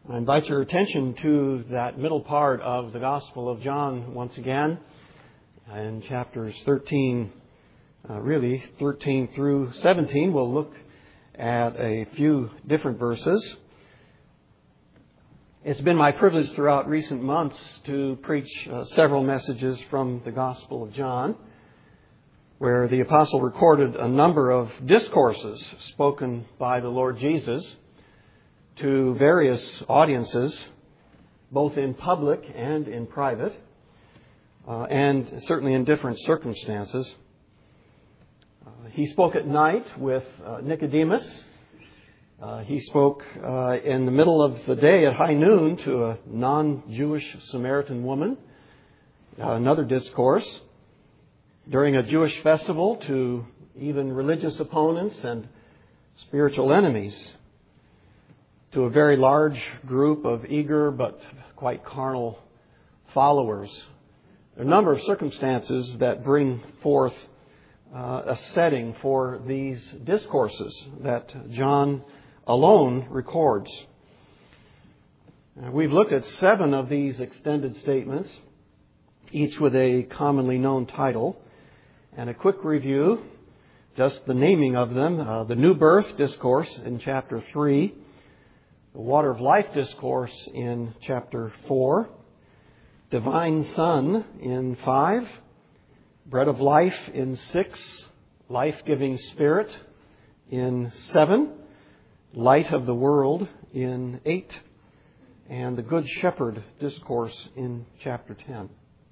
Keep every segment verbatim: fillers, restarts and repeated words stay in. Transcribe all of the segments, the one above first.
I invite your attention to that middle part of the Gospel of John once again, in chapters thirteen, uh, really thirteen through seventeen. We'll look at a few different verses. It's been my privilege throughout recent months to preach uh, several messages from the Gospel of John, where the apostle recorded a number of discourses spoken by the Lord Jesus to various audiences, both in public and in private, uh, and certainly in different circumstances. Uh, he spoke at night with uh, Nicodemus. Uh, he spoke uh, in the middle of the day at high noon to a non-Jewish Samaritan woman, uh, another discourse. During a Jewish festival to even religious opponents and spiritual enemies, to a very large group of eager but quite carnal followers. There are a number of circumstances that bring forth uh, a setting for these discourses that John alone records. Uh, we've looked at seven of these extended statements, each with a commonly known title. And a quick review, just the naming of them. Uh, the New Birth Discourse in chapter three. The Water of Life Discourse in chapter four. Divine Son in five. Bread of Life in six. Life-Giving Spirit in seven. Light of the World in eight. And the Good Shepherd Discourse in chapter ten.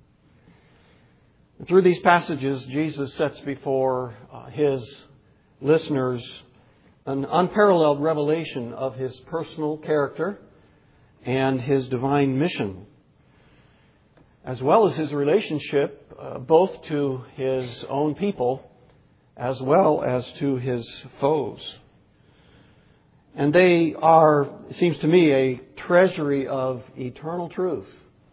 Through these passages, Jesus sets before uh, His listeners an unparalleled revelation of His personal character and His divine mission, as well as His relationship uh, both to His own people as well as to His foes. And they are, it seems to me, a treasury of eternal truth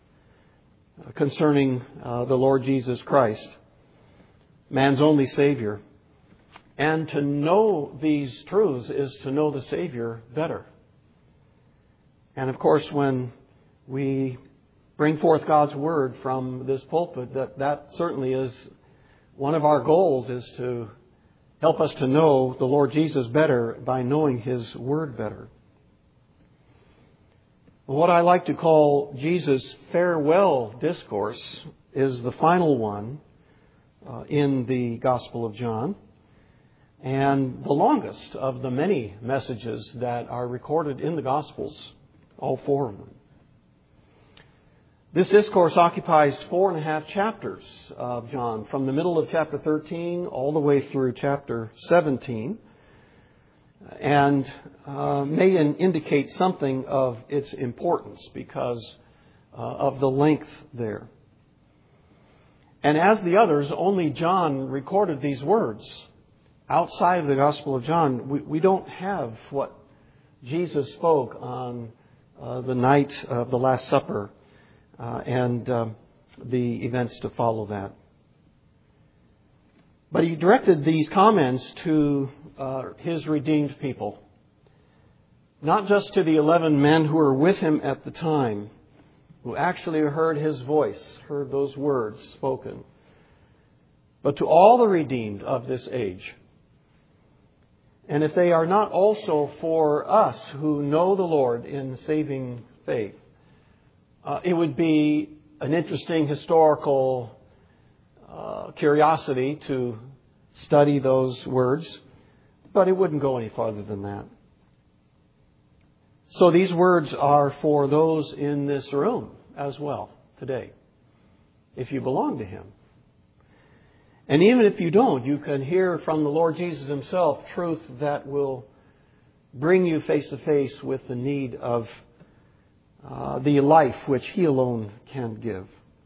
concerning uh, the Lord Jesus Christ, man's only Savior. And to know these truths is to know the Savior better. And of course, when we bring forth God's Word from this pulpit, that, that certainly is one of our goals, is to help us to know the Lord Jesus better by knowing His Word better. What I like to call Jesus' farewell discourse is the final one uh, in the Gospel of John, and the longest of the many messages that are recorded in the Gospels, all four of them. This discourse occupies four and a half chapters of John, from the middle of chapter thirteen all the way through chapter seventeen. And uh, may indicate something of its importance because uh, of the length there. And as the others, only John recorded these words. Outside of the Gospel of John, we, we don't have what Jesus spoke on uh, the night of the Last Supper uh, and uh, the events to follow that. But he directed these comments to uh, his redeemed people. Not just to the eleven men who were with him at the time, who actually heard his voice, heard those words spoken, but to all the redeemed of this age. And if they are not also for us who know the Lord in saving faith, uh, it would be an interesting historical Uh, curiosity to study those words, but it wouldn't go any farther than that. So these words are for those in this room as well today, if you belong to Him. And even if you don't, you can hear from the Lord Jesus Himself truth that will bring you face to face with the need of uh, the life which He alone can give.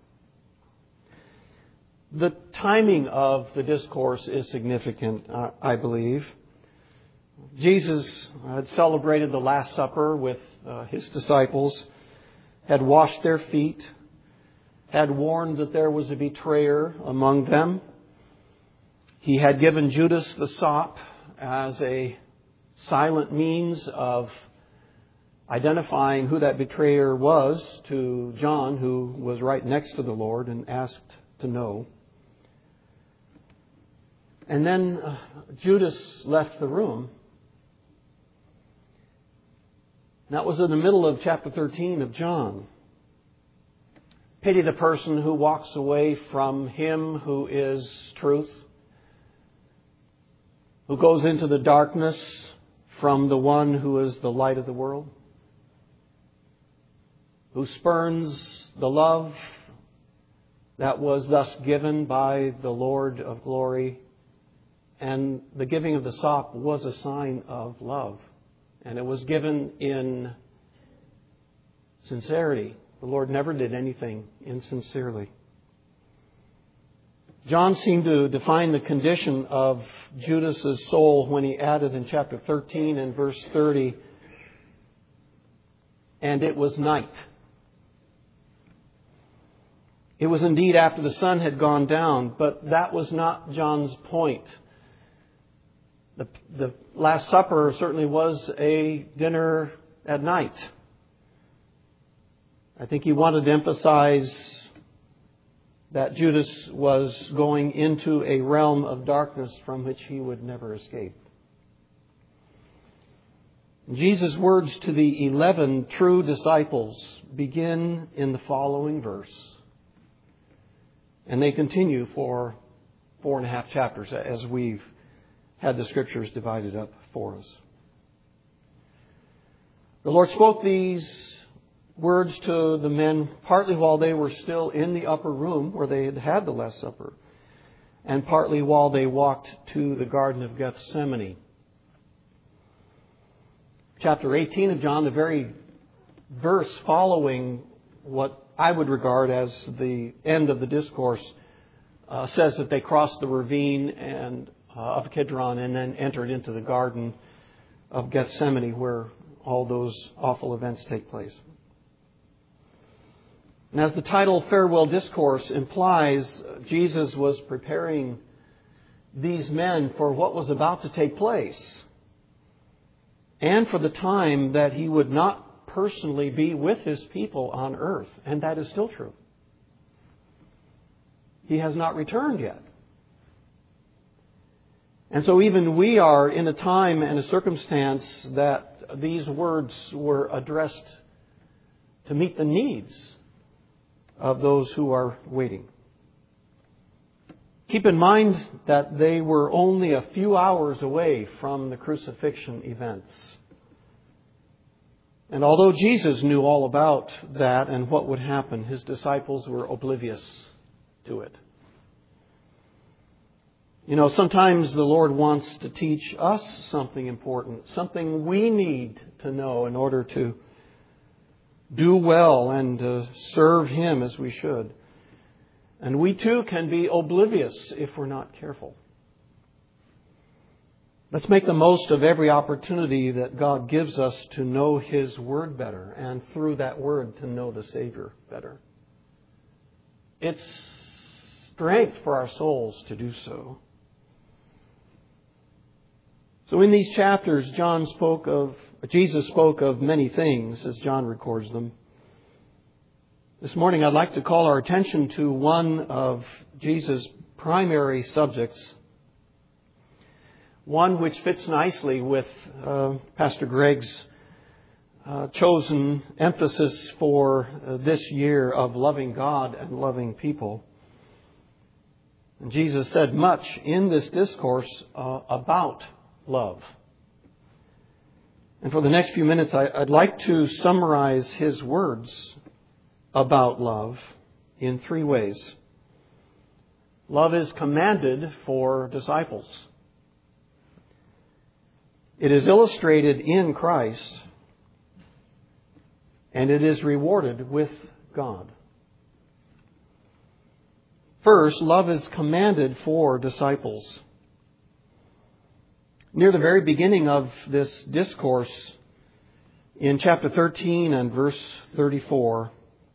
The timing of the discourse is significant, uh, I believe. Jesus had celebrated the Last Supper with uh, His disciples, had washed their feet, had warned that there was a betrayer among them. He had given Judas the sop as a silent means of identifying who that betrayer was to John, who was right next to the Lord and asked to know. And then uh, Judas left the room. That was in the middle of chapter thirteen of John. Pity the person who walks away from Him who is truth, who goes into the darkness from the one who is the light of the world, who spurns the love that was thus given by the Lord of glory. And the giving of the sop was a sign of love. And it was given in sincerity. The Lord never did anything insincerely. John seemed to define the condition of Judas's soul when he added in chapter thirteen and verse thirty, and it was night. It was indeed after the sun had gone down, but that was not John's point. The, the Last Supper certainly was a dinner at night. I think he wanted to emphasize that Judas was going into a realm of darkness from which he would never escape. Jesus' words to the eleven true disciples begin in the following verse. And they continue for four and a half chapters as we've had the Scriptures divided up for us. The Lord spoke these words to the men partly while they were still in the upper room where they had had the Last Supper, and partly while they walked to the Garden of Gethsemane. Chapter eighteen of John, the very verse following what I would regard as the end of the discourse, uh, says that they crossed the ravine and uh, of Kidron and then entered into the Garden of Gethsemane, where all those awful events take place. And as the title Farewell Discourse implies, Jesus was preparing these men for what was about to take place, and for the time that He would not personally be with His people on earth. And that is still true. He has not returned yet. And so even we are in a time and a circumstance that these words were addressed to meet the needs of those who are waiting. Keep in mind that they were only a few hours away from the crucifixion events. And although Jesus knew all about that and what would happen, His disciples were oblivious to it. You know, sometimes the Lord wants to teach us something important, something we need to know in order to do well and to serve Him as we should. And we too can be oblivious if we're not careful. Let's make the most of every opportunity that God gives us to know His Word better, and through that Word to know the Savior better. It's strength for our souls to do so. So in these chapters, John spoke of, Jesus spoke of many things as John records them. This morning I'd like to call our attention to one of Jesus' primary subjects, one which fits nicely with uh, Pastor Greg's uh, chosen emphasis for uh, this year of loving God and loving people. And Jesus said much in this discourse uh, about love. And for the next few minutes, I, I'd like to summarize His words about love in three ways. Love is commanded for disciples. It is illustrated in Christ, and it is rewarded with God. First, love is commanded for disciples. Near the very beginning of this discourse, in chapter thirteen and verse thirty-four,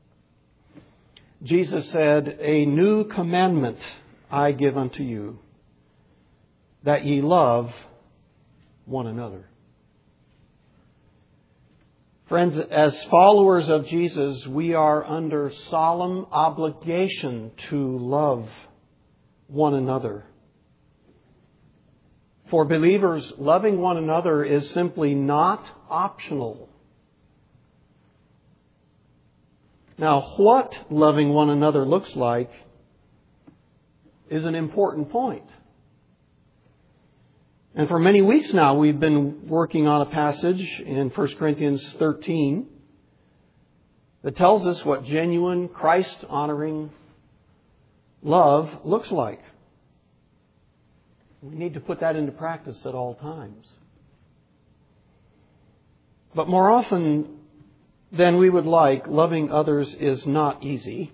Jesus said, "A new commandment I give unto you, that ye love one another." Friends, as followers of Jesus, we are under solemn obligation to love one another. For believers, loving one another is simply not optional. Now, what loving one another looks like is an important point. And for many weeks now, we've been working on a passage in First Corinthians thirteen that tells us what genuine, Christ-honoring love looks like. We need to put that into practice at all times. But more often than we would like, loving others is not easy.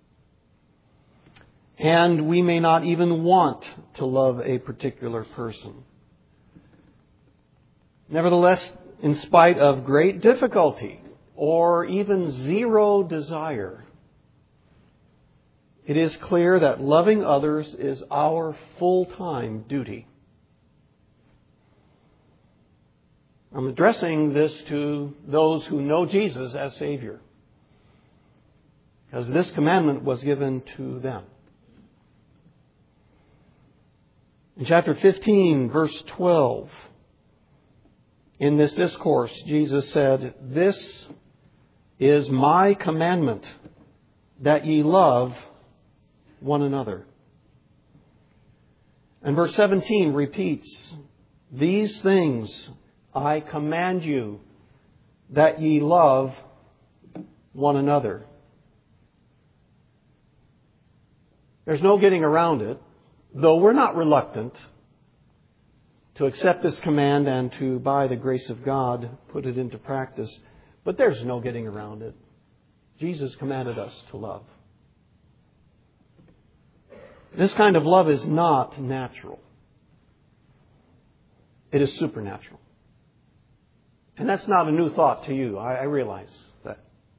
And we may not even want to love a particular person. Nevertheless, in spite of great difficulty or even zero desire, it is clear that loving others is our full-time duty. I'm addressing this to those who know Jesus as Savior, because this commandment was given to them. In chapter fifteen, verse twelve, in this discourse, Jesus said, "This is my commandment, that ye love one another." And verse seventeen repeats, "These things I command you, that ye love one another." There's no getting around it, though we're not reluctant to accept this command and to, by the grace of God, put it into practice. But there's no getting around it. Jesus commanded us to love. This kind of love is not natural. It is supernatural. And that's not a new thought to you. I, I realize that.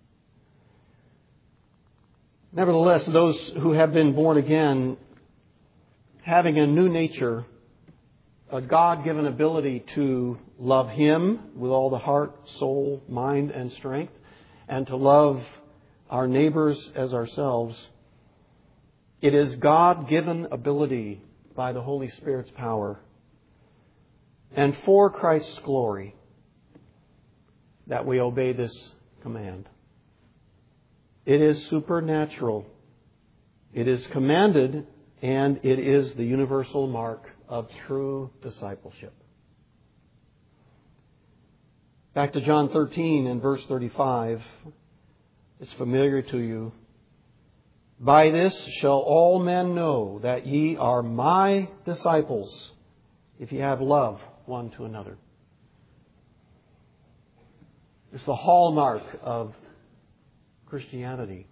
Nevertheless, those who have been born again, having a new nature, a God-given ability to love Him with all the heart, soul, mind, and strength, and to love our neighbors as ourselves, it is God-given ability by the Holy Spirit's power and for Christ's glory that we obey this command. It is supernatural. It is commanded, and it is the universal mark of true discipleship. Back to John thirteen and verse thirty-five. It's familiar to you. "By this shall all men know that ye are my disciples, if ye have love one to another." It's the hallmark of Christianity.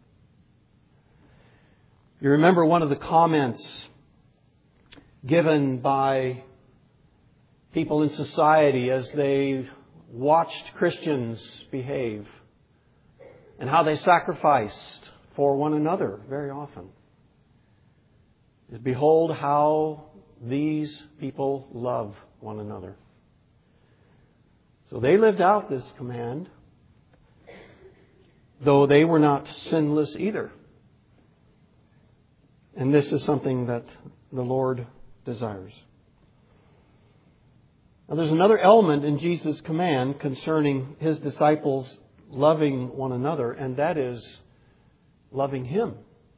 You remember one of the comments given by people in society as they watched Christians behave and how they sacrificed for one another very often. Is, "Behold how these people love one another." So they lived out this command, though they were not sinless either. And this is something that the Lord desires. Now, there's another element in Jesus' command concerning His disciples loving one another, and that is loving Him.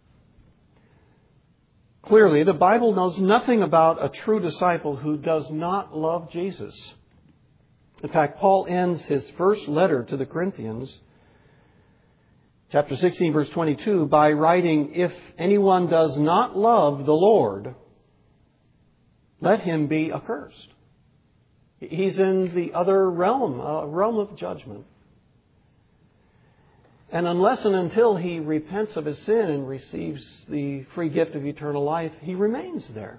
Clearly, the Bible knows nothing about a true disciple who does not love Jesus. In fact, Paul ends his first letter to the Corinthians, chapter sixteen, verse twenty-two, by writing, "If anyone does not love the Lord, let him be accursed." He's in the other realm, a realm of judgment. And unless and until he repents of his sin and receives the free gift of eternal life, he remains there.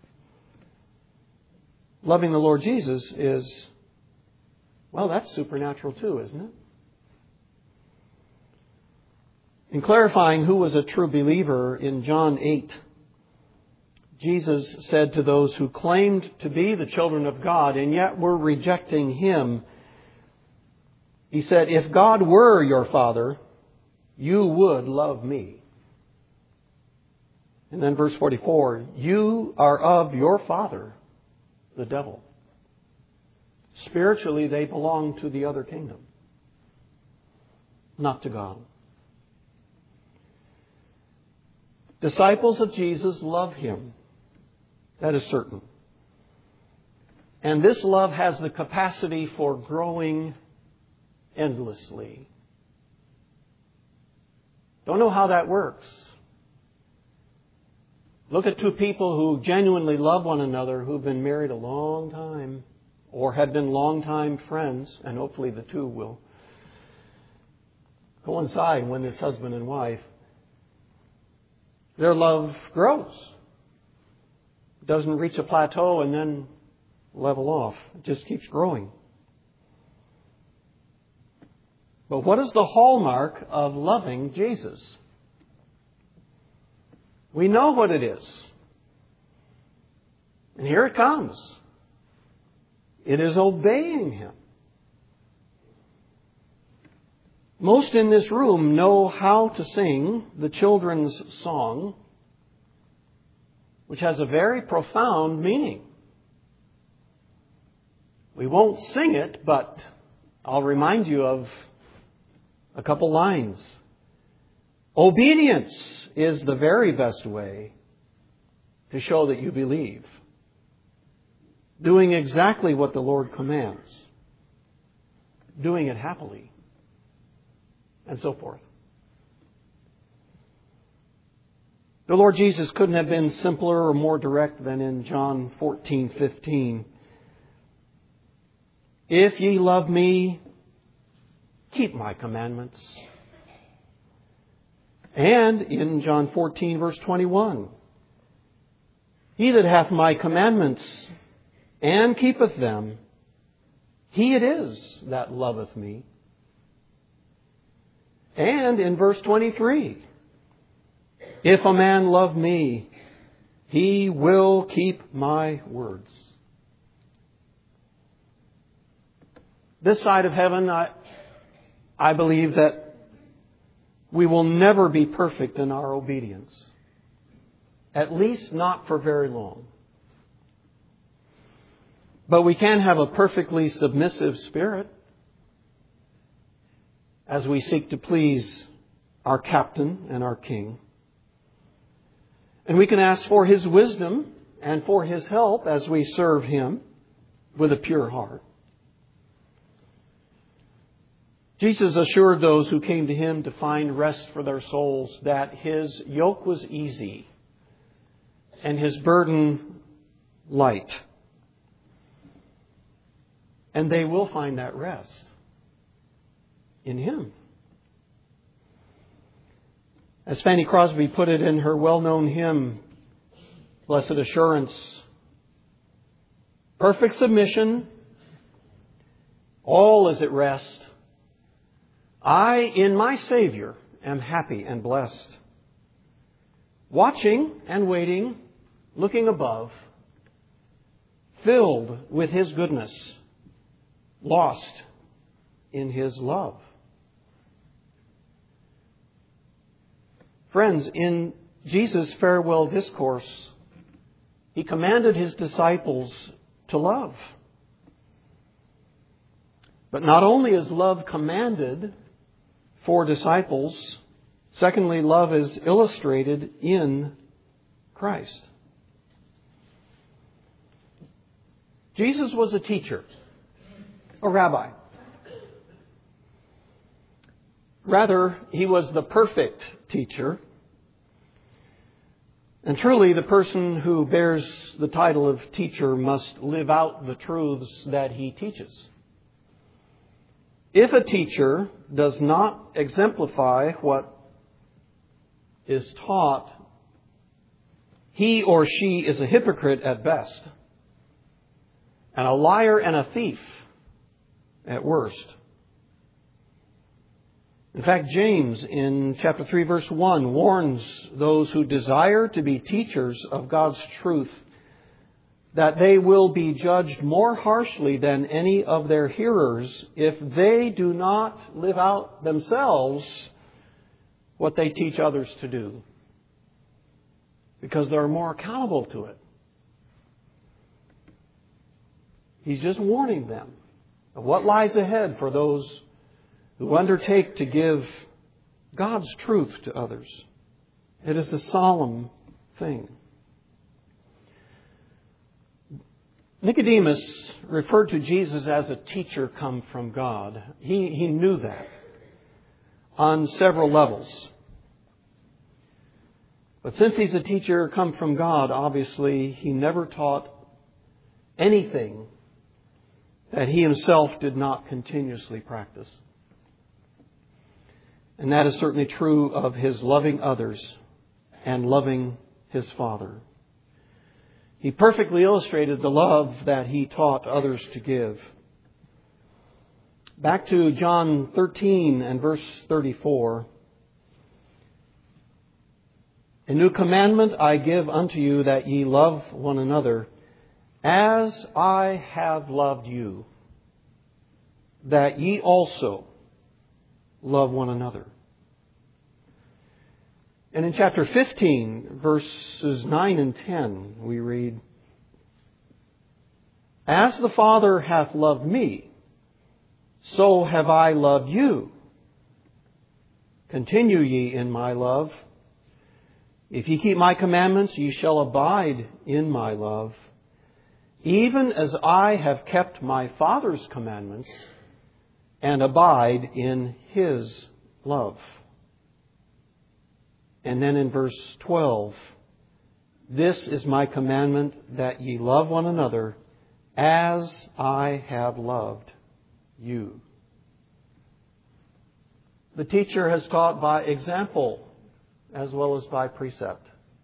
Loving the Lord Jesus is, well, that's supernatural too, isn't it? In clarifying who was a true believer in John eight, Jesus said to those who claimed to be the children of God and yet were rejecting Him, He said, if God were your Father, you would love me. And then verse forty-four, you are of your father, the devil. Spiritually, they belong to the other kingdom, not to God. Disciples of Jesus love Him. That is certain. And this love has the capacity for growing endlessly. Don't know how that works. Look at two people who genuinely love one another, who've been married a long time, or have been long-time friends, and hopefully the two will coincide when it's husband and wife. Their love grows. It doesn't reach a plateau and then level off. It just keeps growing. But what is the hallmark of loving Jesus? We know what it is. And here it comes. It is obeying Him. Most in this room know how to sing the children's song, which has a very profound meaning. We won't sing it, but I'll remind you of a couple lines. Obedience is the very best way to show that you believe. Doing exactly what the Lord commands. Doing it happily. And so forth. The Lord Jesus couldn't have been simpler or more direct than in John fourteen fifteen. If ye love me, keep my commandments. And in John fourteen verse twenty-one, he that hath my commandments and keepeth them, he it is that loveth me. And in verse twenty-three, if a man love me, he will keep my words. This side of heaven, I, I believe that we will never be perfect in our obedience. At least not for very long. But we can have a perfectly submissive spirit as we seek to please our captain and our king. And we can ask for His wisdom and for His help as we serve Him with a pure heart. Jesus assured those who came to Him to find rest for their souls that His yoke was easy and His burden light. And they will find that rest in Him. As Fanny Crosby put it in her well-known hymn, Blessed Assurance, perfect submission, all is at rest. I, in my Savior, am happy and blessed. Watching and waiting, looking above, filled with His goodness, lost in His love. Friends, in Jesus' farewell discourse, He commanded His disciples to love. But not only is love commanded for disciples, secondly, love is illustrated in Christ. Jesus was a teacher, a rabbi. Rather, He was the perfect teacher. And truly, the person who bears the title of teacher must live out the truths that he teaches. If a teacher does not exemplify what is taught, he or she is a hypocrite at best, and a liar and a thief at worst. In fact, James in chapter three verse one warns those who desire to be teachers of God's truth that they will be judged more harshly than any of their hearers if they do not live out themselves what they teach others to do, because they're more accountable to it. He's just warning them of what lies ahead for those who undertake to give God's truth to others. It is a solemn thing. Nicodemus referred to Jesus as a teacher come from God. He, he knew that on several levels. But since he's a teacher come from God, obviously he never taught anything that he himself did not continuously practice. And that is certainly true of his loving others and loving his Father. He perfectly illustrated the love that he taught others to give. Back to John thirteen and verse thirty-four. A new commandment I give unto you, that ye love one another, as I have loved you, that ye also love one another. And in chapter fifteen, verses nine and ten, we read, As the Father hath loved me, so have I loved you. Continue ye in my love. If ye keep my commandments, ye shall abide in my love, even as I have kept my Father's commandments and abide in his love. And then in verse twelve, This is my commandment, that ye love one another as I have loved you. The teacher has taught by example as well as by precept.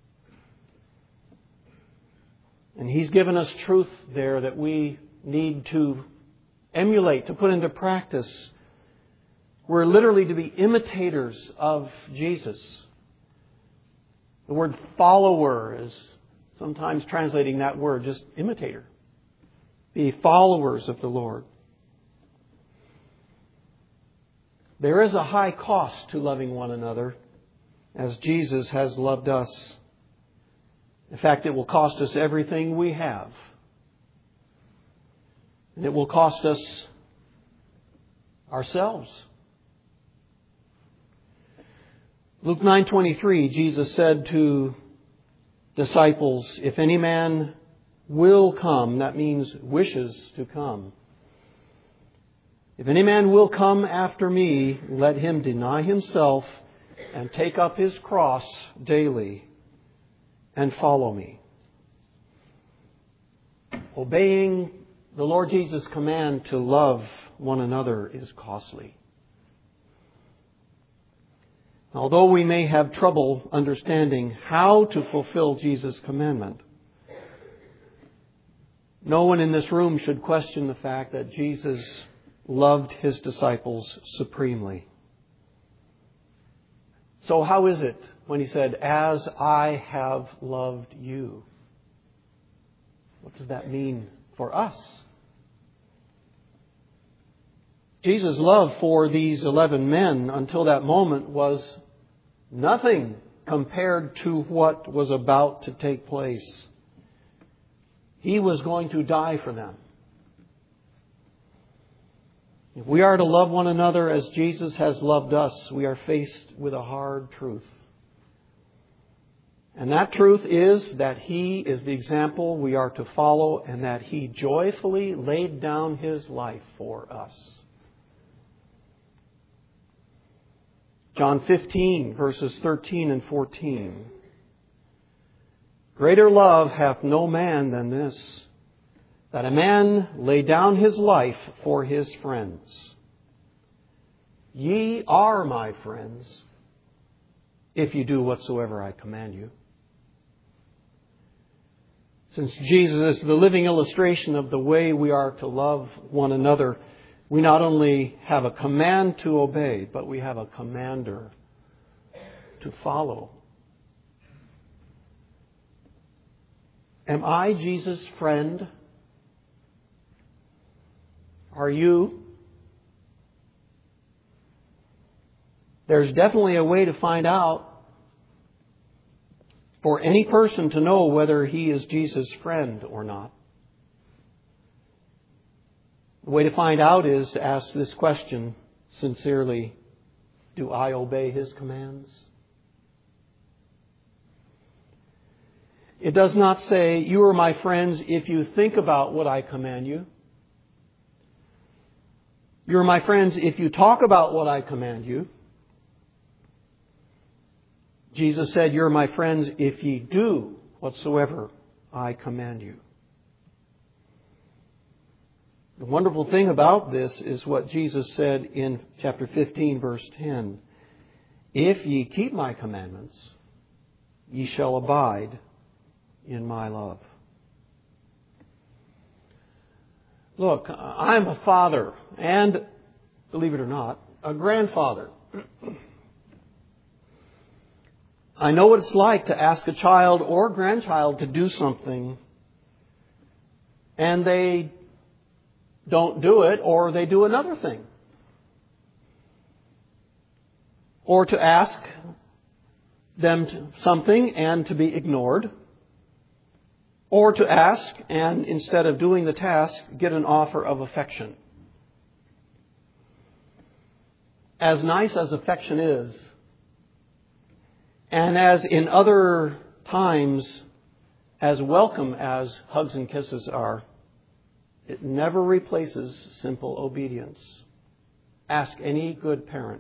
And he's given us truth there that we need to emulate, to put into practice. We're literally to be imitators of Jesus. The word follower is sometimes translating that word, just imitator. Be followers of the Lord. There is a high cost to loving one another, as Jesus has loved us. In fact, it will cost us everything we have. And it will cost us ourselves. Luke nine twenty-three, Jesus said to disciples, If any man will come, that means wishes to come. If any man will come after me, let him deny himself and take up his cross daily and follow me. Obeying the Lord Jesus' command to love one another is costly. Although we may have trouble understanding how to fulfill Jesus' commandment, no one in this room should question the fact that Jesus loved his disciples supremely. So how is it when he said, as I have loved you? What does that mean for us? Jesus' love for these eleven men until that moment was nothing compared to what was about to take place. He was going to die for them. If we are to love one another as Jesus has loved us, we are faced with a hard truth. And that truth is that He is the example we are to follow, and that He joyfully laid down His life for us. John fifteen, verses thirteen and fourteen. Greater love hath no man than this, that a man lay down his life for his friends. Ye are my friends, if you do whatsoever I command you. Since Jesus is the living illustration of the way we are to love one another, we not only have a command to obey, but we have a commander to follow. Am I Jesus' friend? Are you? There's definitely a way to find out, for any person to know whether he is Jesus' friend or not. The way to find out is to ask this question sincerely: do I obey His commands? It does not say, you are my friends if you think about what I command you. You're my friends if you talk about what I command you. Jesus said, you're my friends if ye do whatsoever I command you. The wonderful thing about this is what Jesus said in chapter fifteen, verse ten. If ye keep my commandments, ye shall abide in my love. Look, I'm a father and, believe it or not, a grandfather. I know what it's like to ask a child or grandchild to do something and they don't do it, or they do another thing. Or to ask them something and to be ignored. Or to ask and instead of doing the task, get an offer of affection. As nice as affection is, and as in other times, as welcome as hugs and kisses are, it never replaces simple obedience. Ask any good parent.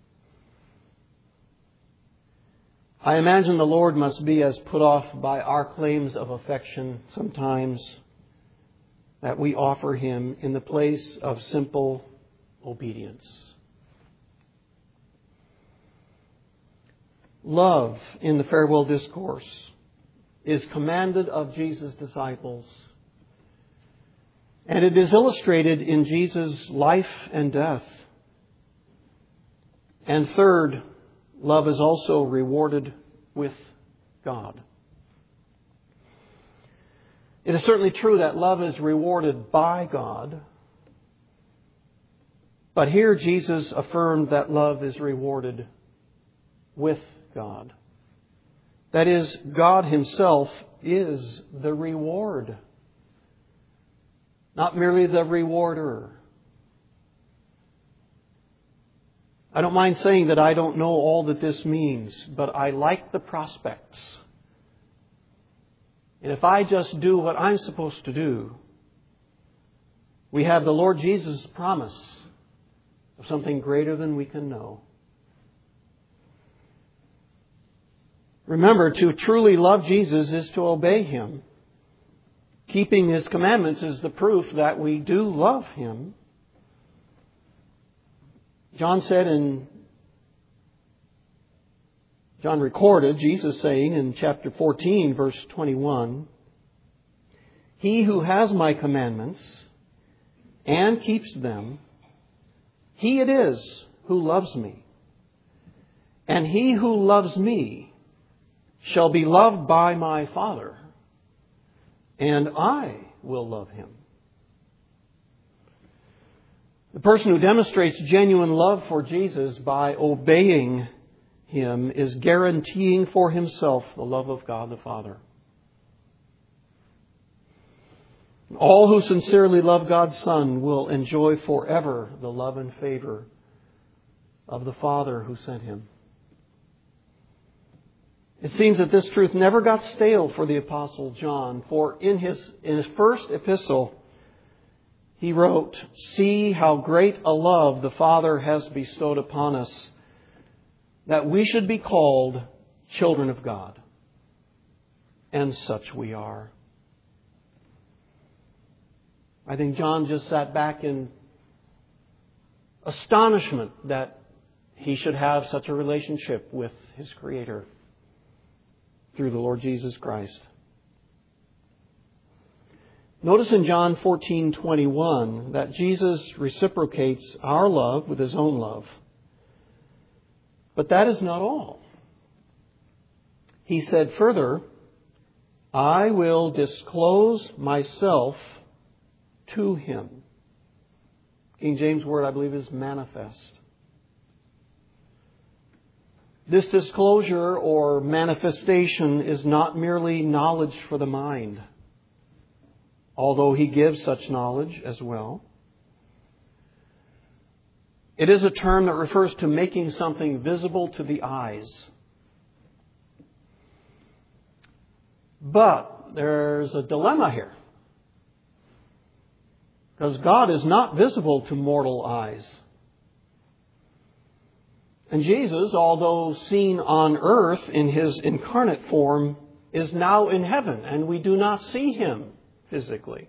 I imagine the Lord must be as put off by our claims of affection sometimes that we offer Him in the place of simple obedience. Love in the farewell discourse is commanded of Jesus' disciples. And it is illustrated in Jesus' life and death. And third, love is also rewarded with God. It is certainly true that love is rewarded by God. But here Jesus affirmed that love is rewarded with God. That is, God Himself is the reward, not merely the rewarder. I don't mind saying that I don't know all that this means, but I like the prospects. And if I just do what I'm supposed to do, we have the Lord Jesus' promise of something greater than we can know. Remember, to truly love Jesus is to obey Him. Keeping His commandments is the proof that we do love Him. John said in, John recorded Jesus saying in chapter fourteen, verse twenty-one, He who has my commandments and keeps them, he it is who loves me. And he who loves me shall be loved by my Father, and I will love him. The person who demonstrates genuine love for Jesus by obeying Him is guaranteeing for himself the love of God the Father. All who sincerely love God's Son will enjoy forever the love and favor of the Father who sent Him. It seems that this truth never got stale for the Apostle John, for in his, in his first epistle, he wrote, "See how great a love the Father has bestowed upon us, that we should be called children of God. And such we are." I think John just sat back in astonishment that he should have such a relationship with his Creator through the Lord Jesus Christ. Notice in John fourteen twenty-one that Jesus reciprocates our love with His own love. But that is not all. He said further, I will disclose myself to him. King James word, I believe, is manifest. This disclosure or manifestation is not merely knowledge for the mind, although he gives such knowledge as well. It is a term that refers to making something visible to the eyes. But there's a dilemma here, because God is not visible to mortal eyes. And Jesus, although seen on earth in his incarnate form, is now in heaven, and we do not see him physically.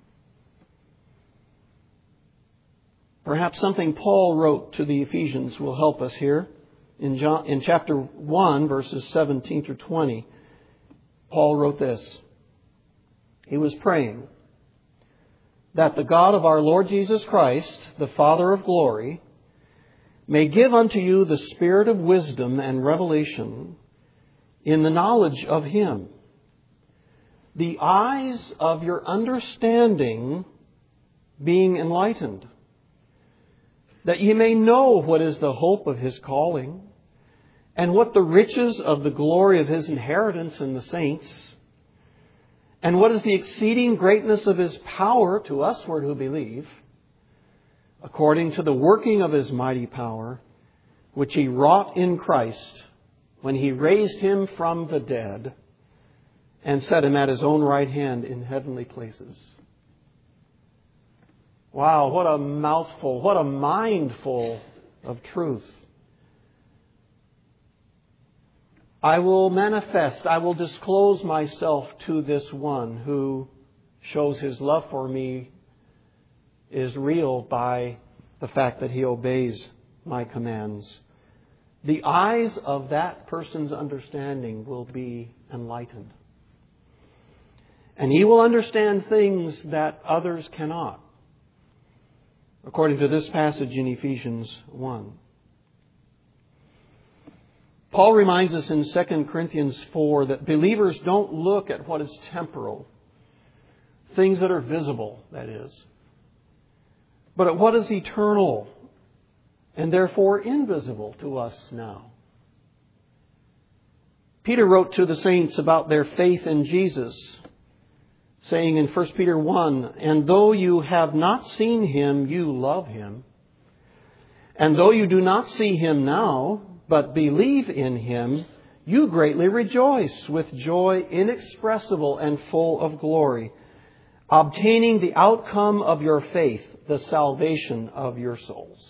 Perhaps something Paul wrote to the Ephesians will help us here. In, John, in chapter one, verses seventeen through twenty, Paul wrote this. He was praying that the God of our Lord Jesus Christ, the Father of glory, may give unto you the spirit of wisdom and revelation in the knowledge of him, the eyes of your understanding being enlightened, that ye may know what is the hope of his calling, and what the riches of the glory of his inheritance in the saints, and what is the exceeding greatness of his power to usward who believe, according to the working of his mighty power, which he wrought in Christ, when he raised him from the dead, and set him at his own right hand in heavenly places. Wow, what a mouthful, what a mindful of truth. I will manifest, I will disclose myself to this one who shows his love for me is real by the fact that he obeys my commands. The eyes of that person's understanding will be enlightened. And he will understand things that others cannot, according to this passage in Ephesians one. Paul reminds us in Second Corinthians four that believers don't look at what is temporal, things that are visible, that is, but at what is eternal and therefore invisible to us now. Peter wrote to the saints about their faith in Jesus, saying in First Peter one, and though you have not seen him, you love him. And though you do not see him now, but believe in him, you greatly rejoice with joy inexpressible and full of glory, obtaining the outcome of your faith, the salvation of your souls.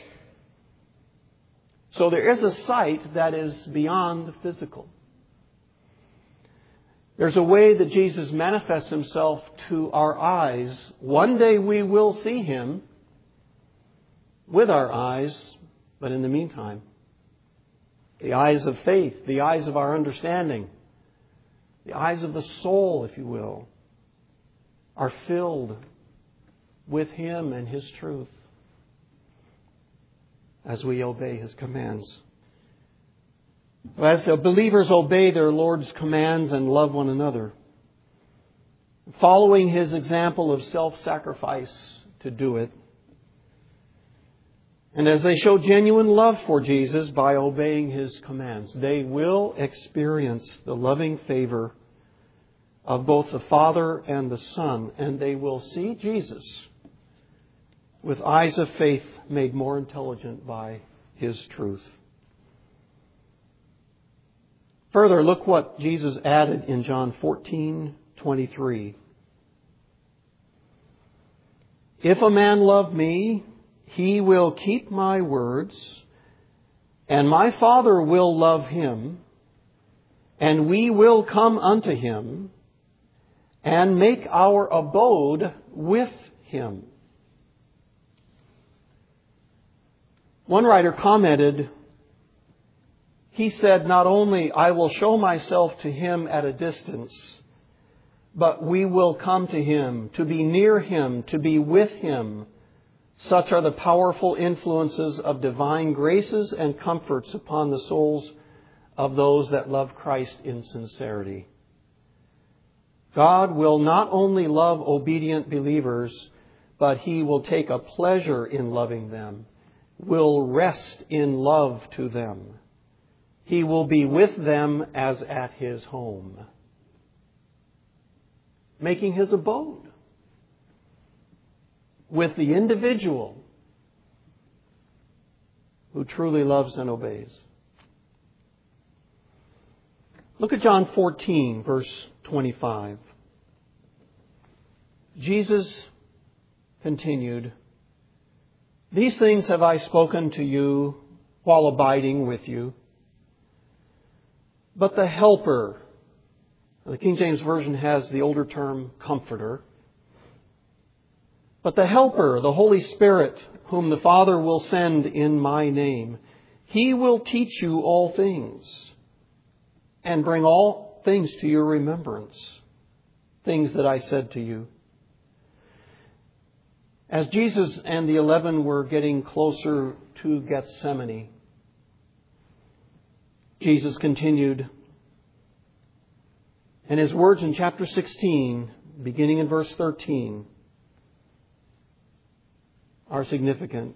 So there is a sight that is beyond the physical. There's a way that Jesus manifests himself to our eyes. One day we will see him with our eyes, but in the meantime, the eyes of faith, the eyes of our understanding, the eyes of the soul, if you will, are filled with him and his truth as we obey his commands. As the believers obey their Lord's commands and love one another, following his example of self-sacrifice to do it, and as they show genuine love for Jesus by obeying his commands, they will experience the loving favor of both the Father and the Son, and they will see Jesus with eyes of faith made more intelligent by his truth. Further, look what Jesus added in John fourteen twenty-three. If a man love me, he will keep my words, and my Father will love him, and we will come unto him and make our abode with him. One writer commented, he said, not only I will show myself to him at a distance, but we will come to him, to be near him, to be with him. Such are the powerful influences of divine graces and comforts upon the souls of those that love Christ in sincerity. God will not only love obedient believers, but He will take a pleasure in loving them, will rest in love to them. He will be with them as at His home, making His abode with the individual who truly loves and obeys. Look at John fourteen, verse twenty-five. Jesus continued, "These things have I spoken to you while abiding with you. But the Helper," the King James Version has the older term Comforter, "but the Helper, the Holy Spirit, whom the Father will send in my name, He will teach you all things and bring all things to your remembrance, things that I said to you." As Jesus and the eleven were getting closer to Gethsemane, Jesus continued, and His words in chapter sixteen, beginning in verse thirteen, are significant.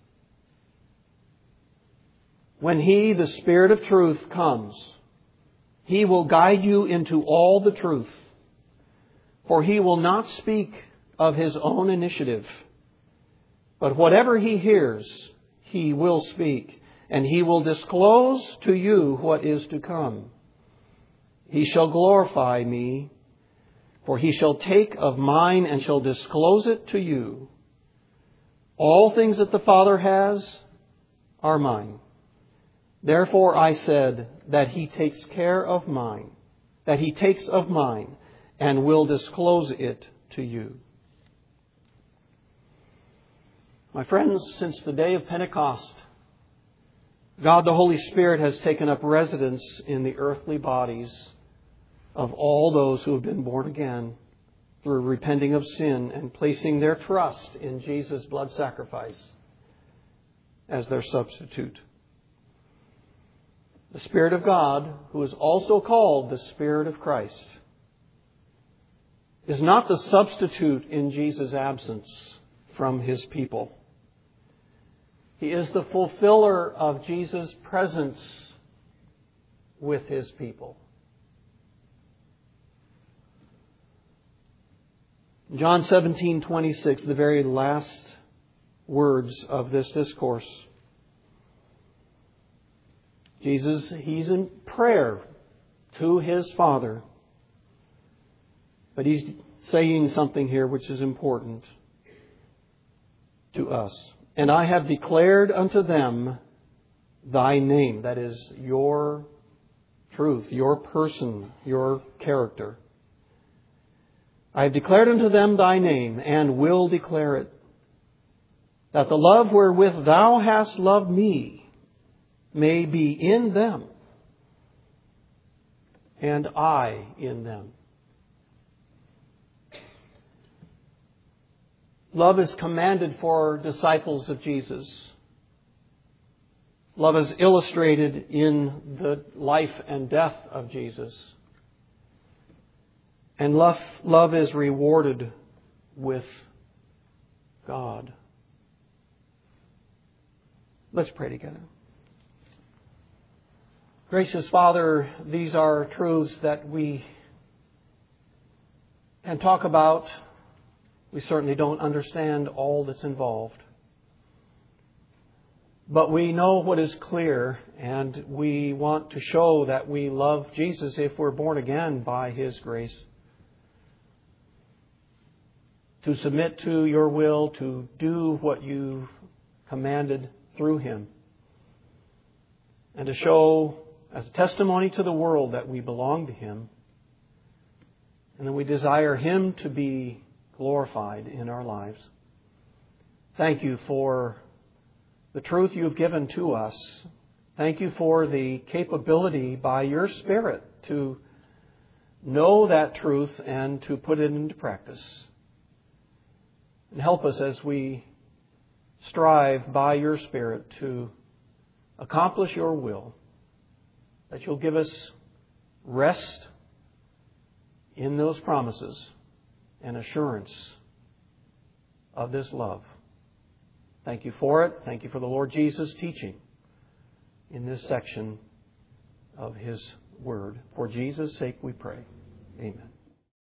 "When He, the Spirit of truth, comes, He will guide you into all the truth. For He will not speak of His own initiative, but whatever He hears, He will speak, and He will disclose to you what is to come. He shall glorify me, for He shall take of mine and shall disclose it to you. All things that the Father has are mine. Therefore I said that He takes care of mine, that He takes of mine and will disclose it to you." My friends, since the day of Pentecost, God the Holy Spirit has taken up residence in the earthly bodies of all those who have been born again through repenting of sin and placing their trust in Jesus' blood sacrifice as their substitute. The Spirit of God, who is also called the Spirit of Christ, is not the substitute in Jesus' absence from His people. He is the fulfiller of Jesus' presence with His people. John seventeen twenty-six, the very last words of this discourse. Jesus, He's in prayer to His Father. But He's saying something here which is important to us. "And I have declared unto them Thy name," that is, your truth, your person, your character. "I have declared unto them Thy name, and will declare it, that the love wherewith Thou hast loved me may be in them, and I in them." Love is commanded for disciples of Jesus. Love is illustrated in the life and death of Jesus. And love, love is rewarded with God. Let's pray together. Gracious Father, these are truths that we can talk about. We certainly don't understand all that's involved. But we know what is clear, and we want to show that we love Jesus if we're born again by His grace. To submit to your will, to do what you commanded through Him, and to show as a testimony to the world that we belong to Him, and that we desire Him to be glorified in our lives. Thank you for the truth you've given to us. Thank you for the capability by your Spirit to know that truth and to put it into practice. And help us as we strive by your Spirit to accomplish your will, that you'll give us rest in those promises an assurance of this love. Thank you for it. Thank you for the Lord Jesus' teaching in this section of His Word. For Jesus' sake we pray. Amen.